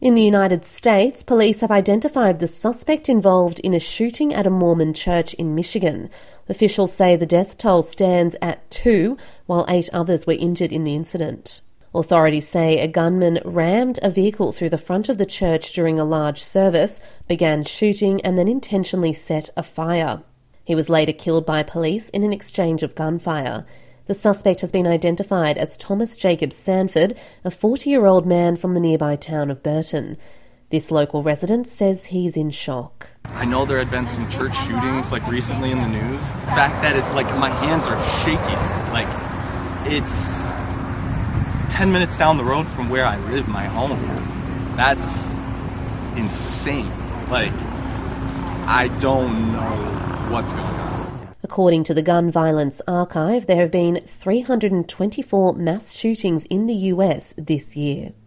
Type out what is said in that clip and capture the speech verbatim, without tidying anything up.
In the United States, police have identified the suspect involved in a shooting at a Mormon church in Michigan. Officials say the death toll stands at two, while eight others were injured in the incident. Authorities say a gunman rammed a vehicle through the front of the church during a large service, began shooting and then intentionally set a fire. He was later killed by police in an exchange of gunfire. The suspect has been identified as Thomas Jacob Sanford, a forty-year-old man from the nearby town of Burton. This local resident says he's in shock. I know there had been some church shootings like recently in the news. The fact that it, like my hands are shaking, like it's ten minutes down the road from where I live, my home. That's insane. Like I don't know what's going on. According to the Gun Violence Archive, there have been three hundred twenty-four mass shootings in the U S this year.